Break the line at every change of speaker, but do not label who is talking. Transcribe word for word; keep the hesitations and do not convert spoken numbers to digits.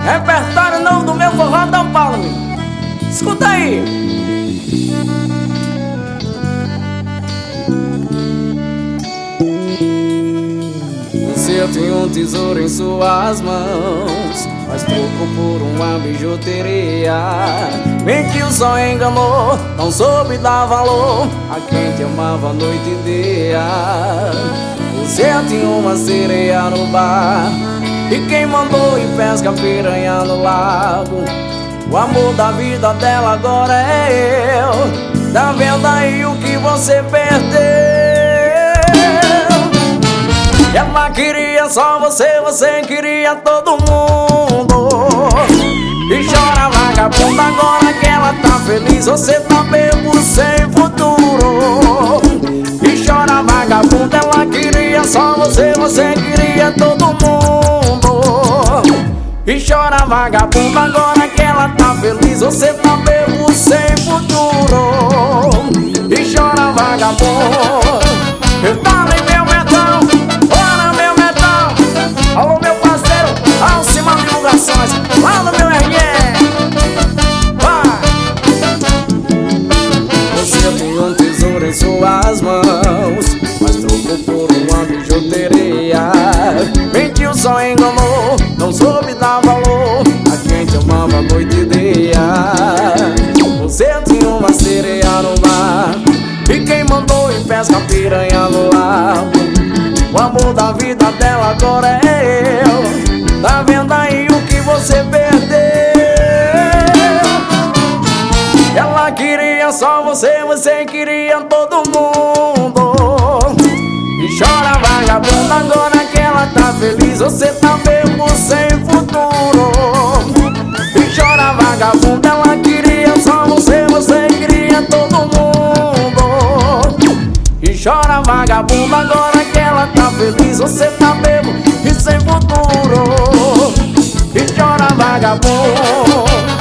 Repertório novo do meu forró Dom Paulo, meu. Escuta aí.
Você tem um tesouro em suas mãos, mas trocou por uma bijuteria. Mentiu, só enganou, não soube dar valor a quem te amava noite e dia. Você tinha uma sereia no bar, e quem mandou ir pesca piranha no lago. O amor da vida dela agora é eu. Tá vendo aí o que você perdeu? Ela queria só você, você queria todo mundo. E chora vagabunda agora que ela tá feliz. Você tá bebo sem futuro. E chora vagabunda, ela queria só você, você queria todo mundo. E chora vagabunda agora que ela tá feliz. Você tá bebo sem futuro. E chora vagabunda. Eu tava em meu metão, ora meu metão. Alô meu parceiro, Alcimar Divulgações, lá no meu R G. Vai! Você tem um tesouro em suas mãos, mas trocou por uma bijuteria. Mentiu, só enganou, não soube dar valor a quem te amava noite e dia. Você tinha uma sereia no mar, e quem mandou em pesca piranha no lago. O amor da vida dela agora é eu. Tá vendo aí o que você perdeu? Ela queria só você, você queria todo mundo. E chora vagabunda agora que ela tá feliz. Você tá bebo sem futuro. E chora vagabunda, ela queria só você, você queria todo mundo. E chora vagabunda agora que ela tá feliz. Você tá bebo e sem futuro. E chora vagabundo.